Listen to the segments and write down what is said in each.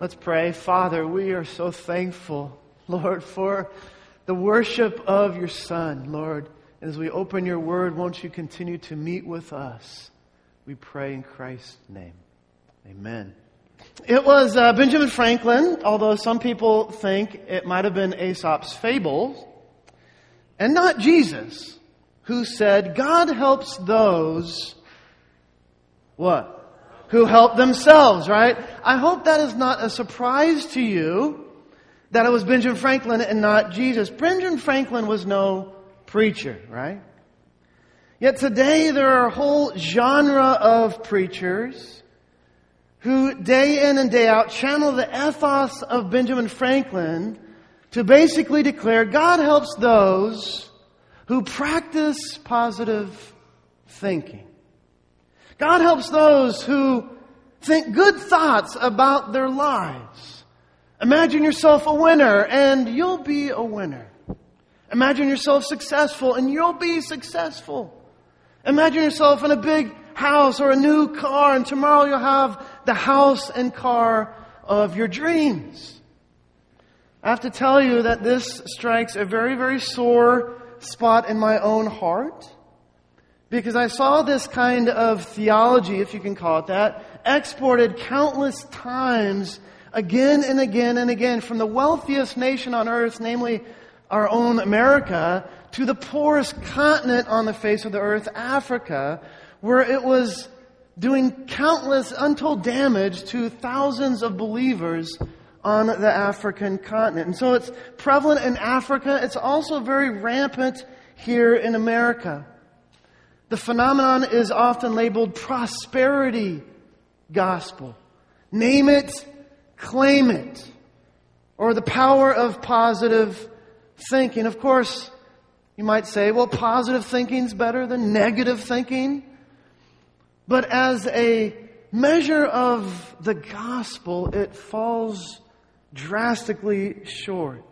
Let's pray. Father, we are so thankful, Lord, for the worship of your Son, Lord. As we open your word, won't you continue to meet with us? We pray in Christ's name. Amen. It was Benjamin Franklin, although some people think it might have been Aesop's fables, and not Jesus, who said, God helps those, what? Who help themselves, right? I hope that is not a surprise to you that it was Benjamin Franklin and not Jesus. Benjamin Franklin was no preacher, right? Yet today there are a whole genre of preachers who day in and day out channel the ethos of Benjamin Franklin to basically declare God helps those who practice positive thinking. God helps those who think good thoughts about their lives. Imagine yourself a winner and you'll be a winner. Imagine yourself successful and you'll be successful. Imagine yourself in a big house or a new car and tomorrow you'll have the house and car of your dreams. I have to tell you that this strikes a very, very sore spot in my own heart. Because I saw this kind of theology, if you can call it that, exported countless times again and again and again from the wealthiest nation on earth, namely our own America, to the poorest continent on the face of the earth, Africa, where it was doing countless untold damage to thousands of believers on the African continent. And so it's prevalent in Africa. It's also very rampant here in America. The phenomenon is often labeled prosperity gospel. Name it, claim it. Or the power of positive thinking. Of course, you might say, well, positive thinking is better than negative thinking. But as a measure of the gospel, it falls drastically short.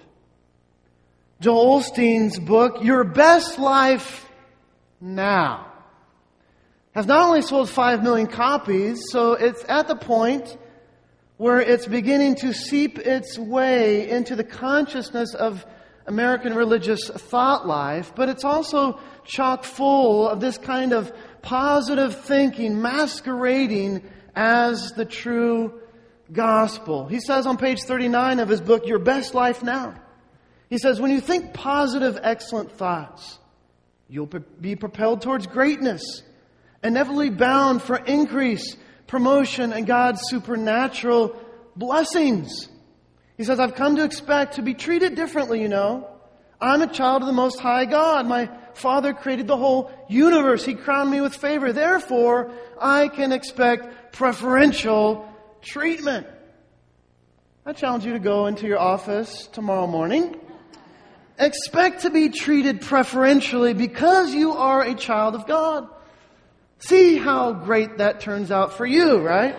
Joel Osteen's book, Your Best Life Now, has not only sold 5 million copies, so it's at the point where it's beginning to seep its way into the consciousness of American religious thought life, but it's also chock full of this kind of positive thinking masquerading as the true gospel. He says on page 39 of his book, Your Best Life Now, he says, when you think positive, excellent thoughts, you'll be propelled towards greatness, inevitably bound for increase, promotion, and God's supernatural blessings. He says, I've come to expect to be treated differently, I'm a child of the Most High God. My Father created the whole universe. He crowned me with favor. Therefore, I can expect preferential treatment. I challenge you to go into your office tomorrow morning. Expect to be treated preferentially because you are a child of God. See how great that turns out for you, right?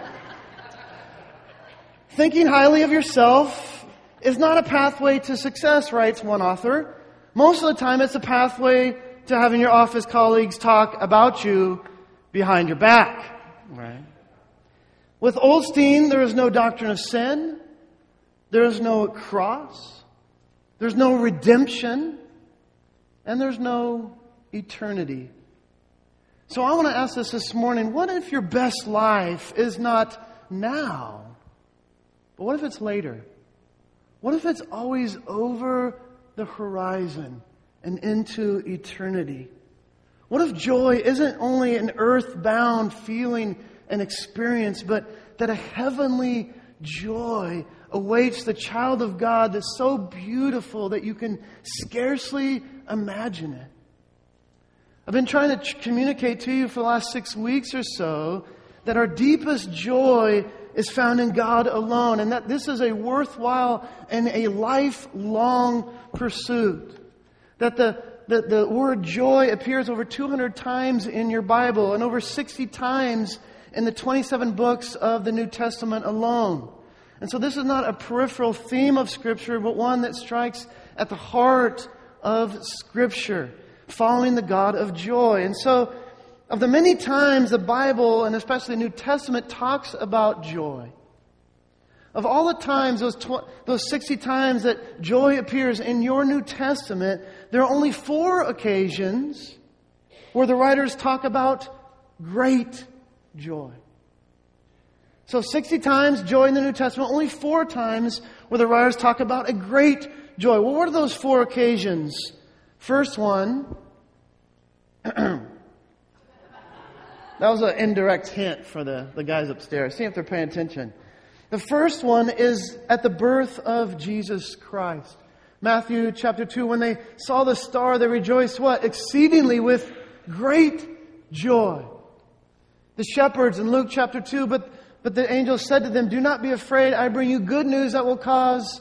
Thinking highly of yourself is not a pathway to success, writes one author. Most of the time it's a pathway to having your office colleagues talk about you behind your back. Right? With Osteen, there is no doctrine of sin. There is no cross. There's no redemption. And there's no eternity. So I want to ask this morning, what if your best life is not now? But what if it's later? What if it's always over the horizon and into eternity? What if joy isn't only an earthbound feeling and experience, but that a heavenly joy awaits the child of God that's so beautiful that you can scarcely imagine it? I've been trying to communicate to you for the last 6 weeks or so that our deepest joy is found in God alone, and that this is a worthwhile and a lifelong pursuit. That the word joy appears over 200 times in your Bible and over 60 times in the 27 books of the New Testament alone. And so this is not a peripheral theme of Scripture, but one that strikes at the heart of Scripture, following the God of joy. And so, of the many times the Bible, and especially the New Testament, talks about joy, Of all the times, those 60 times that joy appears in your New Testament, there are only 4 occasions where the writers talk about great joy. So 60 times joy in the New Testament, only 4 times where the writers talk about a great joy. Well, what are those 4 occasions? First one, that was an indirect hint for the guys upstairs. See if they're paying attention. The first one is at the birth of Jesus Christ. Matthew chapter 2, when they saw the star, they rejoiced what? Exceedingly with great joy. The shepherds in Luke chapter 2, but the angel said to them, "Do not be afraid. I bring you good news that will cause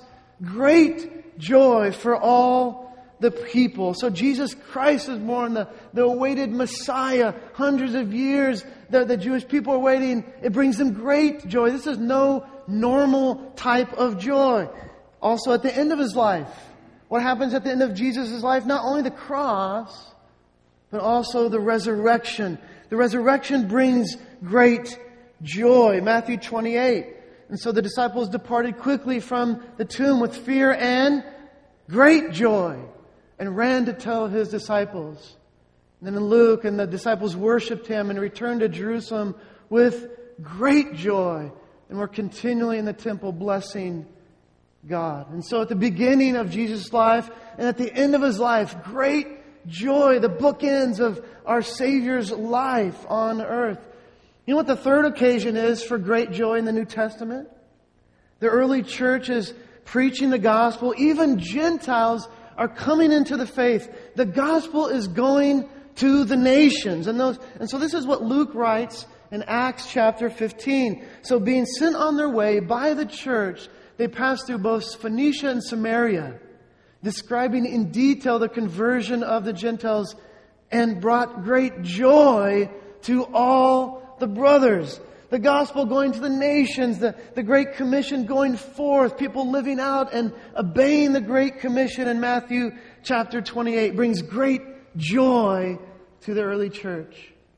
great joy for all the people." So Jesus Christ is born, the awaited Messiah. Hundreds of years the Jewish people are waiting. It brings them great joy. This is no normal type of joy. Also at the end of His life. What happens at the end of Jesus' life? Not only the cross, but also the resurrection. The resurrection brings great joy. Matthew 28. And so the disciples departed quickly from the tomb with fear and great joy and ran to tell His disciples. And then in Luke, and the disciples worshipped Him and returned to Jerusalem with great joy. And were continually in the temple blessing God. And so at the beginning of Jesus' life and at the end of His life, great joy, the bookends of our Savior's life on earth. You know what the third occasion is for great joy in the New Testament? The early church is preaching the gospel. Even Gentiles are coming into the faith. The gospel is going to the nations. And so this is what Luke writes in Acts chapter 15. So being sent on their way by the church, they passed through both Phoenicia and Samaria, describing in detail the conversion of the Gentiles, and brought great joy to all the brothers. The gospel going to the nations, the Great Commission going forth, people living out and obeying the Great Commission in Matthew chapter 28 brings great joy to the early church.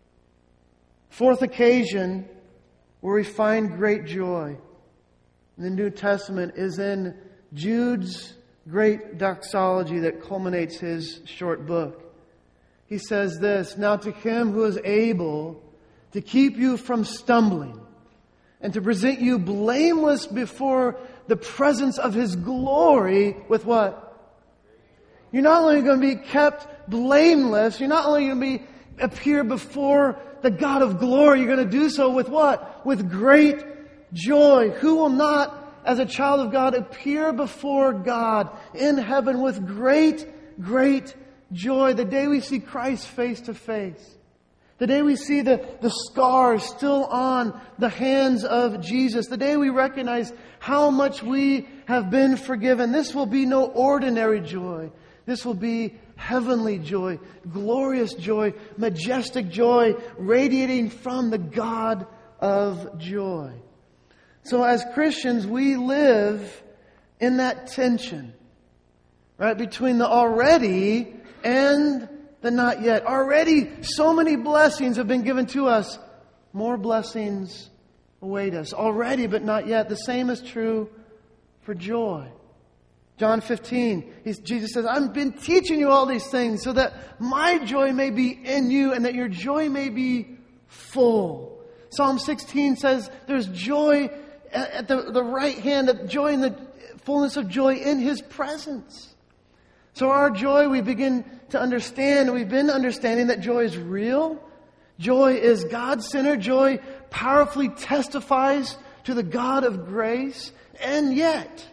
Fourth occasion where we find great joy in the New Testament is in Jude's great doxology that culminates his short book. He says this, "Now to Him who is able to keep you from stumbling and to present you blameless before the presence of His glory," with what? You're not only going to be kept blameless, you're not only going to appear before the God of glory, you're going to do so with what? With great joy. Who will not, as a child of God, appear before God in heaven with great, great joy? The day we see Christ face to face. The day we see the scars still on the hands of Jesus. The day we recognize how much we have been forgiven. This will be no ordinary joy. This will be heavenly joy, glorious joy, majestic joy, radiating from the God of joy. So as Christians, we live in that tension, right, between the already and the not yet. Already, so many blessings have been given to us. More blessings await us. Already, but not yet. The same is true for joy. John 15, Jesus says, "I've been teaching you all these things so that my joy may be in you and that your joy may be full." Psalm 16 says there's joy at the right hand, joy in the fullness of joy in His presence. So our joy, we begin to understand, and we've been understanding that joy is real. Joy is God-centered. Joy powerfully testifies to the God of grace. And yet,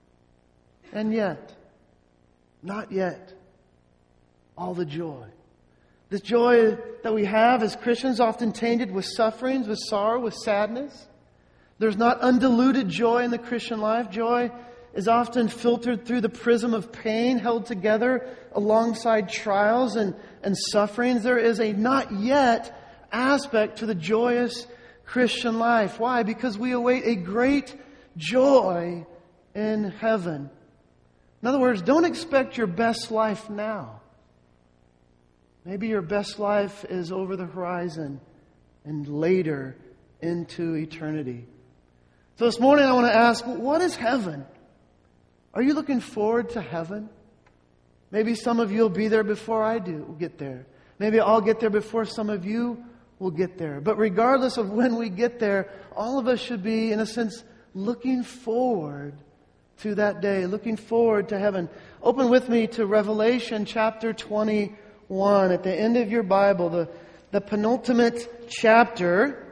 not yet, all the joy. This joy that we have as Christians often tainted with sufferings, with sorrow, with sadness. There's not undiluted joy in the Christian life. Joy is often filtered through the prism of pain, held together alongside trials and sufferings. There is a not yet aspect to the joyous Christian life. Why? Because we await a great joy in heaven. In other words, don't expect your best life now. Maybe your best life is over the horizon and later into eternity. So this morning I want to ask, what is heaven? Are you looking forward to heaven? Maybe some of you will be there before I do get there. Maybe I'll get there before some of you will get there. But regardless of when we get there, all of us should be, in a sense, looking forward to that day, looking forward to heaven. Open with me to Revelation chapter 21. At the end of your Bible, the penultimate chapter.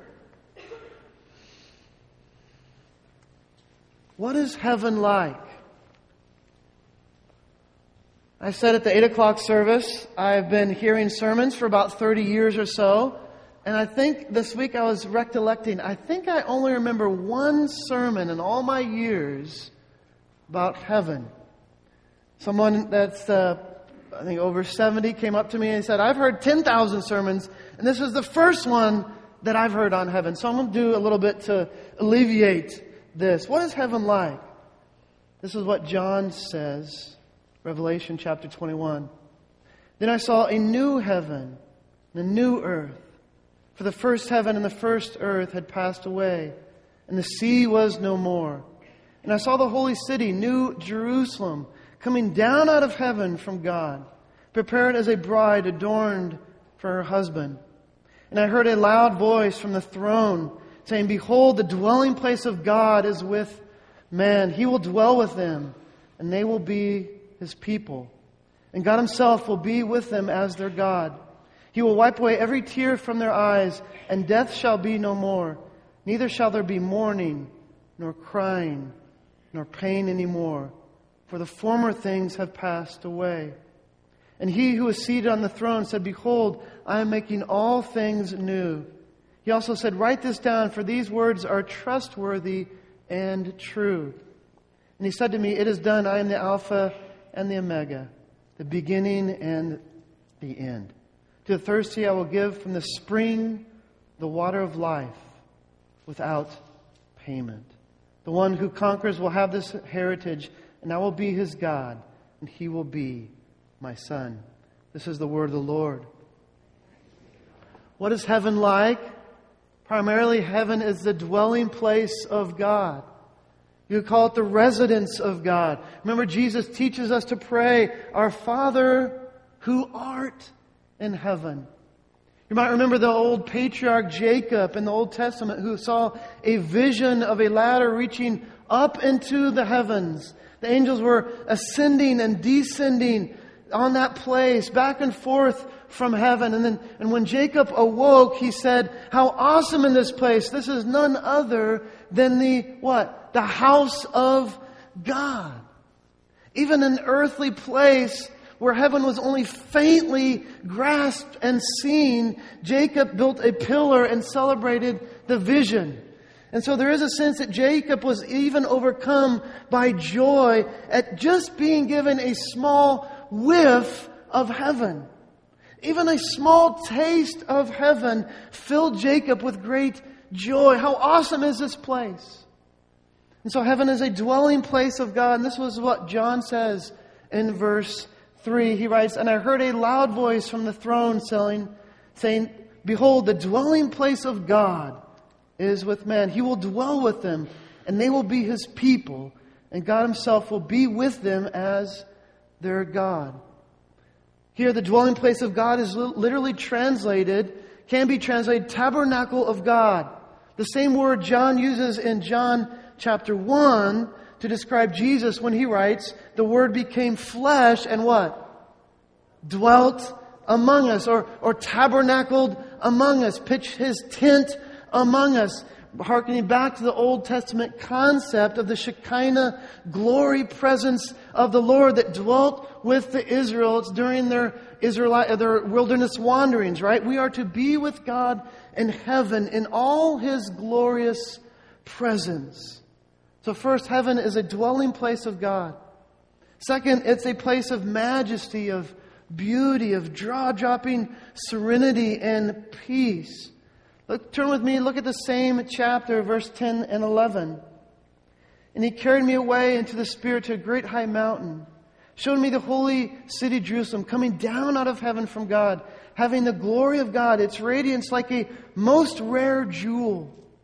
What is heaven like? I said at the 8 o'clock service, I've been hearing sermons for about 30 years or so. And I think this week I was recollecting, I think I only remember one sermon in all my years about heaven. Someone that's, I think over 70 came up to me and said, I've heard 10,000 sermons, and this is the first one that I've heard on heaven. So I'm going to do a little bit to alleviate this. What is heaven like? This is what John says. Revelation chapter 21. Then I saw a new heaven and a new earth. For the first heaven and the first earth had passed away, and the sea was no more. And I saw the holy city, New Jerusalem, coming down out of heaven from God, prepared as a bride adorned for her husband. And I heard a loud voice from the throne saying, Behold, the dwelling place of God is with man. He will dwell with them, and they will be His people. And God Himself will be with them as their God. He will wipe away every tear from their eyes, and death shall be no more. Neither shall there be mourning, nor crying, nor pain any more, for the former things have passed away. And He who was seated on the throne said, Behold, I am making all things new. He also said, Write this down, for these words are trustworthy and true. And He said to me, It is done. I am the Alpha and the Omega, the beginning and the end. To the thirsty I will give from the spring the water of life without payment. The one who conquers will have this heritage, and I will be his God, and he will be my son. This is the word of the Lord. What is heaven like? Primarily, heaven is the dwelling place of God. You call it the residence of God. Remember, Jesus teaches us to pray, Our Father who art in heaven. You might remember the old patriarch Jacob in the Old Testament who saw a vision of a ladder reaching up into the heavens. The angels were ascending and descending on that place, back and forth from heaven. And when Jacob awoke, he said, How awesome in this place. This is none other than the what? The house of God. Even an earthly place where heaven was only faintly grasped and seen, Jacob built a pillar and celebrated the vision. And so there is a sense that Jacob was even overcome by joy at just being given a small whiff of heaven. Even a small taste of heaven filled Jacob with great joy. How awesome is this place? And so heaven is a dwelling place of God. And this was what John says in verse 3. He writes, And I heard a loud voice from the throne saying, Behold, the dwelling place of God is with men. He will dwell with them, and they will be His people, and God Himself will be with them as their God. Here, the dwelling place of God is literally can be translated tabernacle of God. The same word John uses in John chapter 1 to describe Jesus when he writes, the Word became flesh and what? Dwelt among us, or tabernacled among us, pitched His tent among us, hearkening back to the Old Testament concept of the Shekinah glory presence of the Lord that dwelt with the Israelites during their wilderness wanderings, right? We are to be with God in heaven in all His glorious presence. So first, heaven is a dwelling place of God. Second, it's a place of majesty, of beauty, of jaw-dropping serenity and peace. Turn with me, look at the same chapter, verse 10 and 11. And He carried me away into the Spirit to a great high mountain, showed me the holy city Jerusalem, coming down out of heaven from God, having the glory of God, its radiance like a most rare jewel,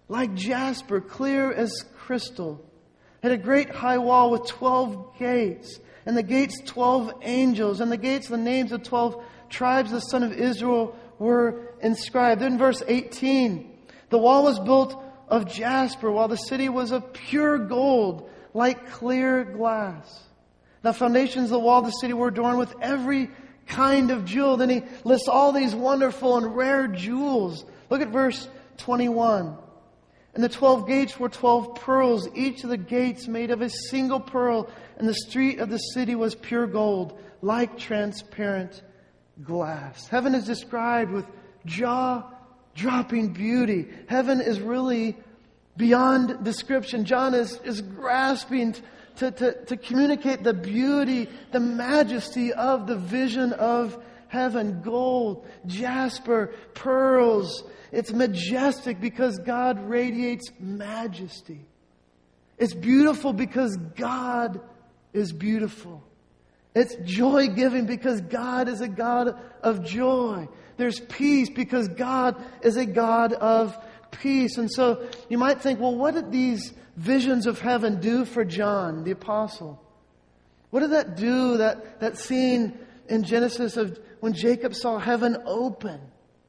like jasper, clear as crystal. It had a great high wall with 12 gates, and the gates 12 angels, and the gates the names of 12 tribes of the son of Israel were inscribed. Then verse 18, the wall was built of jasper, while the city was of pure gold, like clear glass. The foundations of the wall of the city were adorned with every kind of jewel. Then he lists all these wonderful and rare jewels. Look at verse 21. And the 12 gates were 12 pearls, each of the gates made of a single pearl. And the street of the city was pure gold, like transparent glass. Heaven is described with jaw-dropping beauty. Heaven is really beyond description. John is grasping to communicate the beauty, the majesty of the vision of heaven. Gold, jasper, pearls. It's majestic because God radiates majesty. It's beautiful because God is beautiful. It's joy-giving because God is a God of joy. There's peace because God is a God of peace. And so you might think, well, what did these visions of heaven do for John, the apostle? What did that do, that scene in Genesis of when Jacob saw heaven open?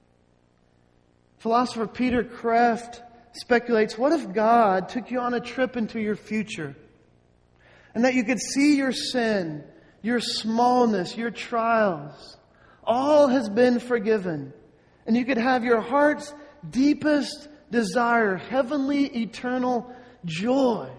Philosopher Peter Kreeft speculates, what if God took you on a trip into your future and that you could see your sin, your smallness, your trials, all has been forgiven, and you could have your heart's deepest desire, heavenly, eternal joy.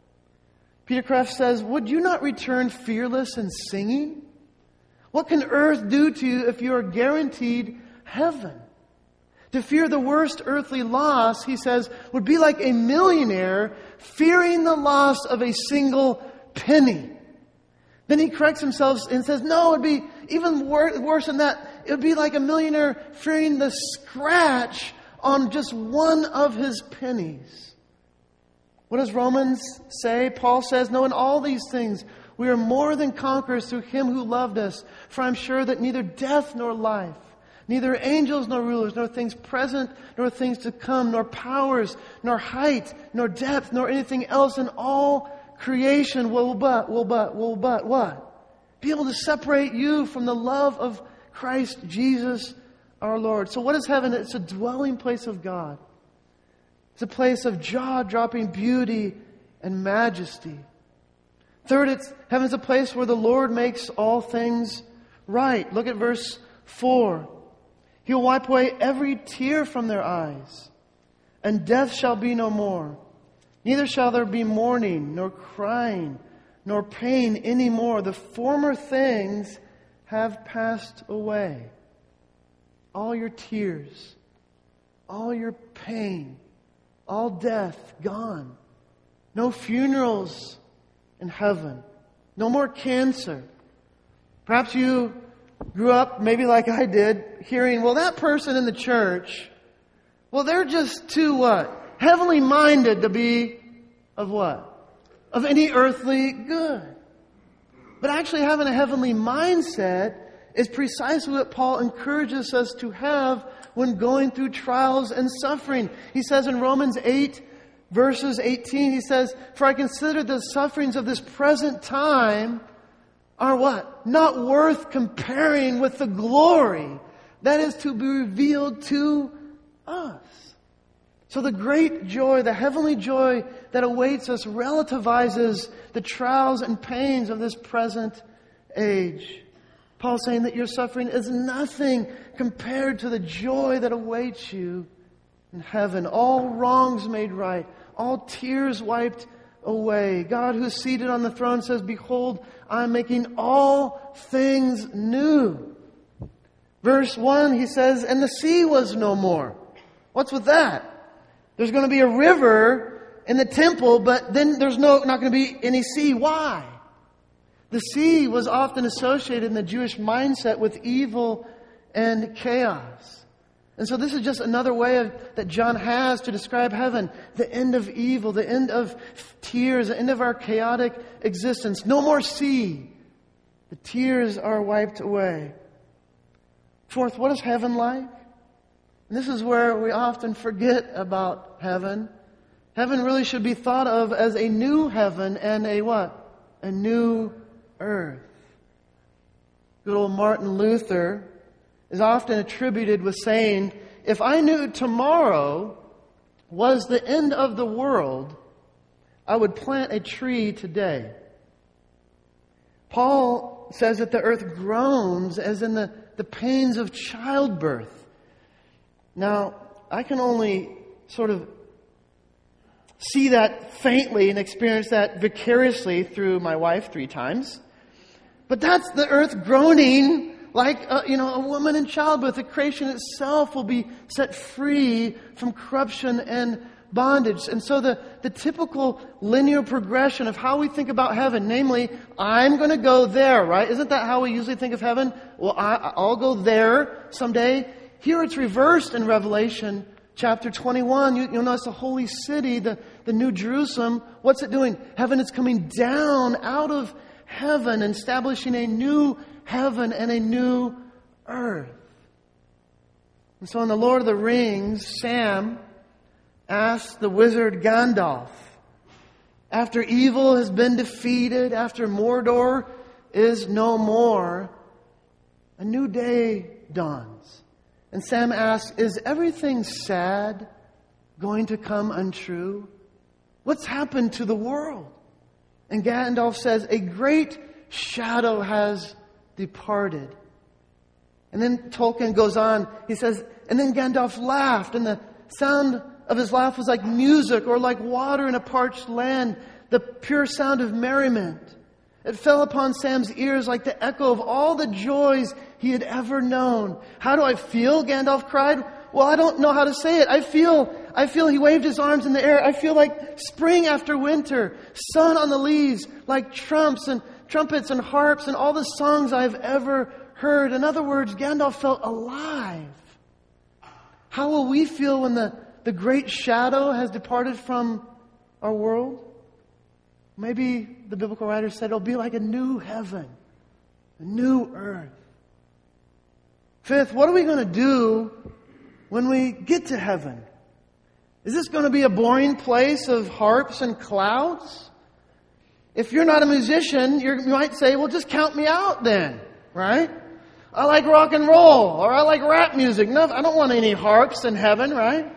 Peter Kreeft says, would you not return fearless and singing? What can earth do to you if you are guaranteed heaven? To fear the worst earthly loss, he says, would be like a millionaire fearing the loss of a single penny. Then he corrects himself and says, no, it would be even worse than that. It would be like a millionaire fearing the scratch on just one of his pennies. What does Romans say? Paul says, no, in all these things we are more than conquerors through Him who loved us. For I'm sure that neither death nor life, neither angels nor rulers, nor things present, nor things to come, nor powers, nor height, nor depth, nor anything else in all creation will but what? Be able to separate you from the love of Christ Jesus our Lord. So what is heaven? It's a dwelling place of God. It's a place of jaw-dropping beauty and majesty. Third, heaven's a place where the Lord makes all things right. Look at verse 4. He'll wipe away every tear from their eyes, and death shall be no more. Neither shall there be mourning, nor crying, nor pain any more. The former things have passed away. All your tears, all your pain, all death gone. No funerals in heaven. No more cancer. Perhaps you grew up, maybe like I did, hearing, well, that person in the church, well, they're just too what? Heavenly minded to be of what? Of any earthly good. But actually having a heavenly mindset is precisely what Paul encourages us to have when going through trials and suffering. He says in Romans 8, verses 18, he says, for I consider the sufferings of this present time are what? Not worth comparing with the glory that is to be revealed to us. So the great joy, the heavenly joy that awaits us relativizes the trials and pains of this present age. Paul's saying that your suffering is nothing compared to the joy that awaits you in heaven. All wrongs made right. All tears wiped away. God who is seated on the throne says, behold, I am making all things new. Verse 1, he says, and the sea was no more. What's with that? There's going to be a river in the temple, but then there's not going to be any sea. Why? The sea was often associated in the Jewish mindset with evil and chaos. And so this is just another way that John has to describe heaven. The end of evil, the end of tears, the end of our chaotic existence. No more sea. The tears are wiped away. Fourth, what is heaven like? And this is where we often forget about heaven. Heaven really should be thought of as a new heaven and a what? A new earth. Good old Martin Luther is often attributed with saying, if I knew tomorrow was the end of the world, I would plant a tree today. Paul says that the earth groans as in the pains of childbirth. Now, I can only sort of see that faintly and experience that vicariously through my wife 3 times. But that's the earth groaning like a woman in childbirth. The creation itself will be set free from corruption and bondage. And so the typical linear progression of how we think about heaven, namely, I'm going to go there, right? Isn't that how we usually think of heaven? Well, I'll go there someday. Here it's reversed in Revelation chapter 21. You'll notice the holy city, the New Jerusalem. What's it doing? Heaven is coming down out of heaven, establishing a new heaven and a new earth. And so in The Lord of the Rings, Sam asks the wizard Gandalf, after evil has been defeated, after Mordor is no more, a new day dawns. And Sam asks, is everything sad going to come untrue? What's happened to the world? And Gandalf says, a great shadow has departed. And then Tolkien goes on, he says, and then Gandalf laughed, and the sound of his laugh was like music or like water in a parched land, the pure sound of merriment. It fell upon Sam's ears like the echo of all the joys he had ever known. How do I feel? Gandalf cried. Well, I don't know how to say it. I feel, he waved his arms in the air. I feel like spring after winter, sun on the leaves, like trumpets and harps and all the songs I've ever heard. In other words, Gandalf felt alive. How will we feel when the great shadow has departed from our world? Maybe the biblical writer said it'll be like a new heaven, a new earth. Fifth, what are we going to do when we get to heaven? Is this going to be a boring place of harps and clouds? If you're not a musician, you might say, well, just count me out then, right? I like rock and roll, or I like rap music. No, I don't want any harps in heaven, right?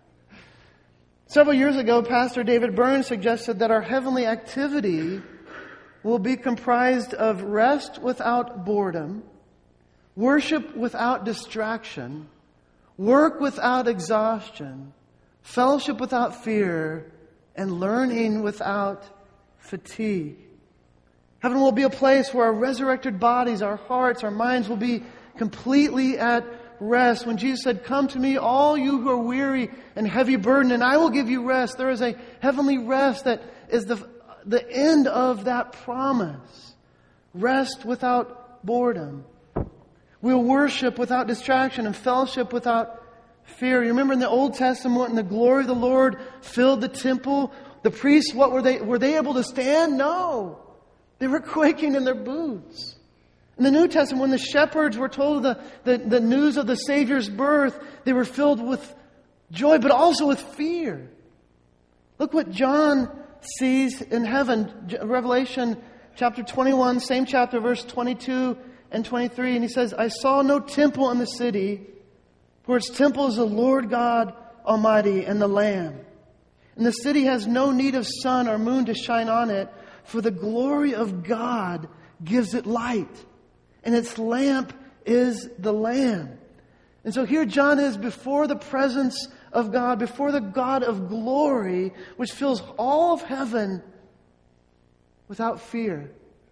Several years ago, Pastor David Burns suggested that our heavenly activity will be comprised of rest without boredom, worship without distraction, work without exhaustion, fellowship without fear, and learning without fatigue. Heaven will be a place where our resurrected bodies, our hearts, our minds will be completely at rest. When Jesus said, come to me, all you who are weary and heavy burdened, and I will give you rest. There is a heavenly rest that is the end of that promise. Rest without boredom. We'll worship without distraction and fellowship without fear. You remember in the Old Testament when the glory of the Lord filled the temple, the priests, what were they? Were they able to stand? No. They were quaking in their boots. In the New Testament, when the shepherds were told the news of the Savior's birth, they were filled with joy, but also with fear. Look what John sees in heaven. Revelation chapter 21, same chapter, verse 22 and 23. And he says, I saw no temple in the city, for its temple is the Lord God Almighty and the Lamb. And the city has no need of sun or moon to shine on it, for the glory of God gives it light. And its lamp is the Lamb. And so here John is before the presence of God, before the God of glory, which fills all of heaven without fear.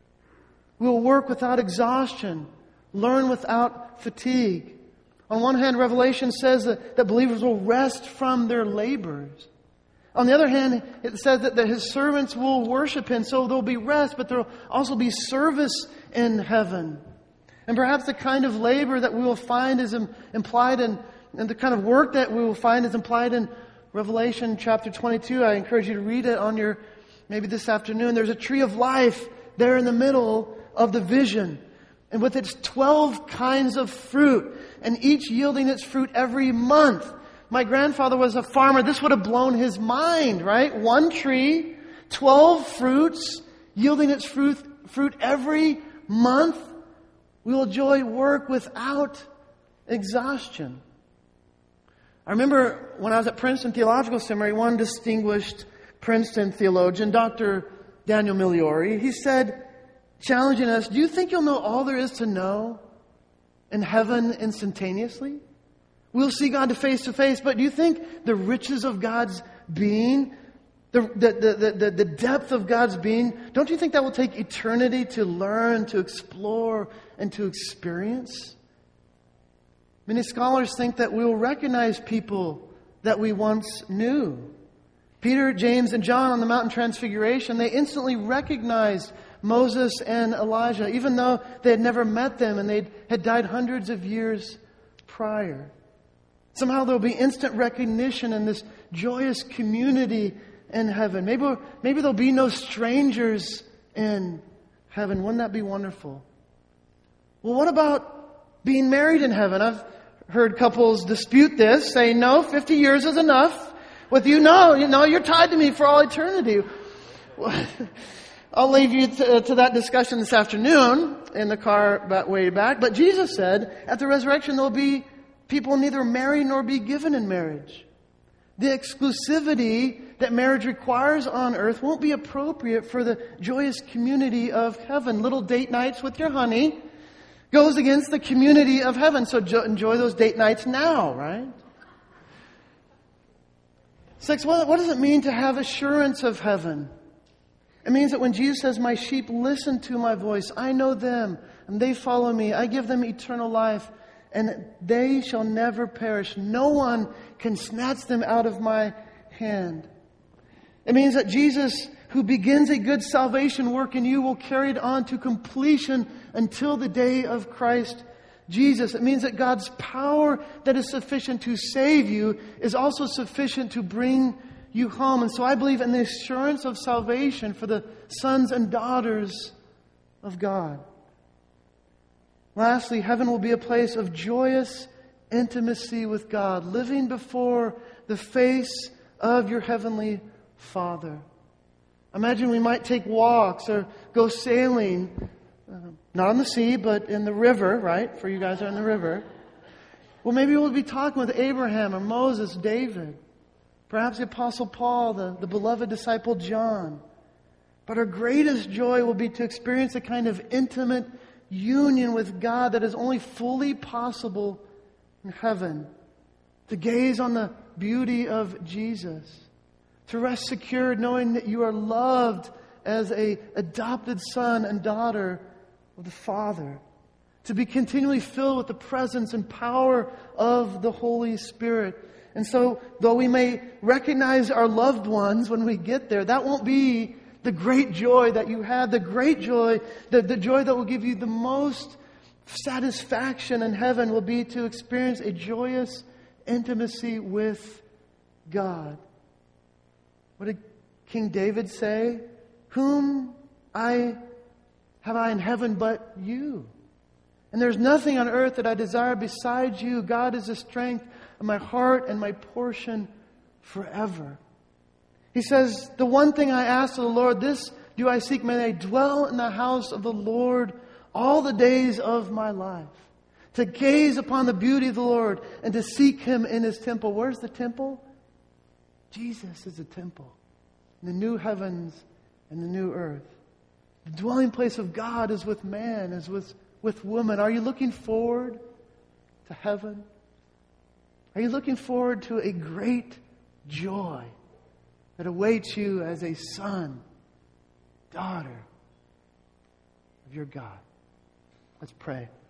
We'll work without exhaustion, learn without fatigue. On one hand, Revelation says that believers will rest from their labors. On the other hand, it says that His servants will worship Him. So there'll be rest, but there'll also be service in heaven. And perhaps the kind of labor that we will find is implied in, and the kind of work that we will find is implied in Revelation chapter 22. I encourage you to read it on your, maybe this afternoon. There's a tree of life there in the middle of the vision. And with its 12 kinds of fruit, and each yielding its fruit every month. my grandfather was a farmer, this would have blown his mind, right? One tree, 12 fruits, yielding its fruit every month. We will enjoy work without exhaustion. I remember when I was at Princeton Theological Seminary, one distinguished Princeton theologian, Dr. Daniel Migliore, he said, challenging us, do you think you'll know all there is to know in heaven instantaneously? We'll see God face to face, but do you think the riches of God's being, the depth of God's being, don't you think that will take eternity to learn, to explore, and to experience? Many scholars think that we will recognize people that we once knew. Peter, James, and John on the Mountain Transfiguration, they instantly recognized Moses and Elijah, even though they had never met them and they had died hundreds of years prior. Somehow there will be instant recognition in this joyous community in heaven. Maybe there'll be no strangers in heaven. Wouldn't that be wonderful? Well, what about being married in heaven? I've heard couples dispute this, say, no, 50 years is enough. With you, no, you're tied to me for all eternity. I'll leave you to that discussion this afternoon in the car way back. But Jesus said, at the resurrection, there will be people neither marry nor be given in marriage. The exclusivity that marriage requires on earth won't be appropriate for the joyous community of heaven. Little date nights with your honey goes against the community of heaven. So enjoy those date nights now, right? 6, what does it mean to have assurance of heaven? It means that when Jesus says, my sheep listen to my voice, I know them, and they follow me. I give them eternal life, and they shall never perish. No one can snatch them out of my hand. It means that Jesus, who begins a good salvation work in you, will carry it on to completion until the day of Christ Jesus. It means that God's power that is sufficient to save you is also sufficient to bring you home. And so I believe in the assurance of salvation for the sons and daughters of God. Lastly, heaven will be a place of joyous intimacy with God, living before the face of your heavenly Father. Imagine we might take walks or go sailing, not on the sea, but in the river, right? For you guys who are in the river. Well, maybe we'll be talking with Abraham or Moses, David. Perhaps the Apostle Paul, the beloved disciple John. But our greatest joy will be to experience the kind of intimate union with God that is only fully possible in heaven. To gaze on the beauty of Jesus. To rest secured knowing that you are loved as an adopted son and daughter of the Father. To be continually filled with the presence and power of the Holy Spirit. And so, though we may recognize our loved ones when we get there, that won't be the great joy that you had. The great joy, the joy that will give you the most satisfaction in heaven will be to experience a joyous intimacy with God. What did King David say? Whom have I in heaven but you? And there's nothing on earth that I desire besides you. God is the strength of my heart and my portion forever. He says, the one thing I ask of the Lord, this do I seek, may I dwell in the house of the Lord all the days of my life. To gaze upon the beauty of the Lord and to seek Him in His temple. Where's the temple? Jesus is the temple. The new heavens and the new earth. The dwelling place of God is with man, is with woman. Are you looking forward to heaven? Are you looking forward to a great joy that awaits you as a son, daughter of your God? Let's pray.